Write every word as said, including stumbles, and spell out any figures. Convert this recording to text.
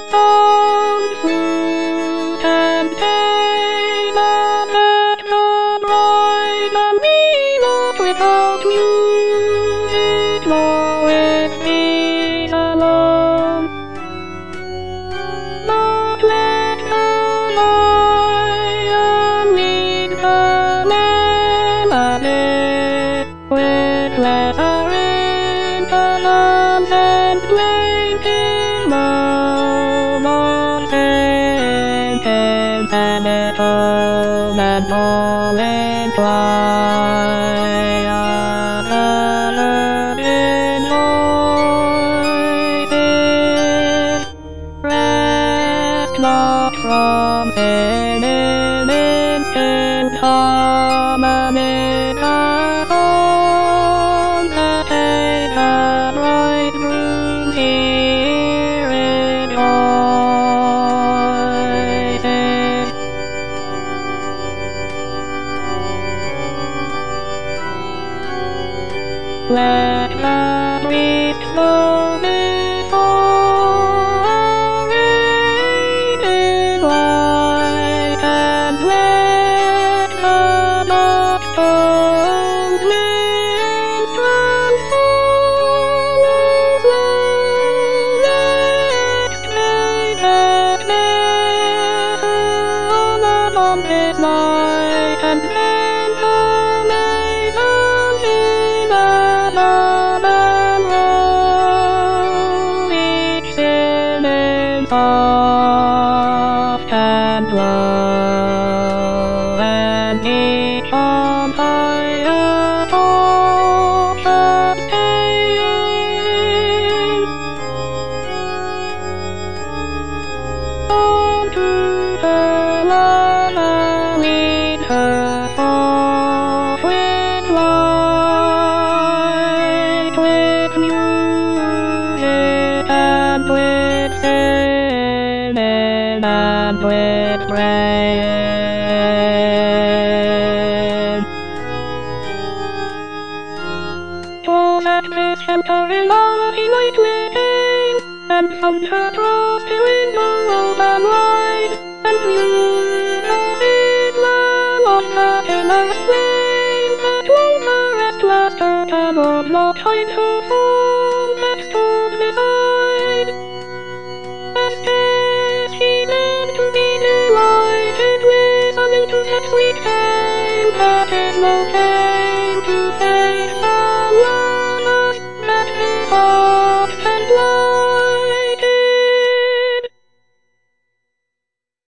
on fruit and pain, and let the bright and be not without music, nor with me alone. Not let the lion lead the melody, with leather in the lambs and plaintive moments, and at home and all in fly. In noises, rest not from sin in instant harmony, as on the day the bridegroom here rejoices. Let the priest know before arrayed in white, and let the box-tones minstrels follow slow. Next may that metal on his light, and then the maidens in a man roll, each singing soft and low, and each on higher torches taking unto her lover, lead her forth with light, with music and with singing and with praying. 'Twas at this sheltering hour he lightly came, and found her trusty window open wide, and viewed as it were lost her in a flame, that won her restless heart and would not hide her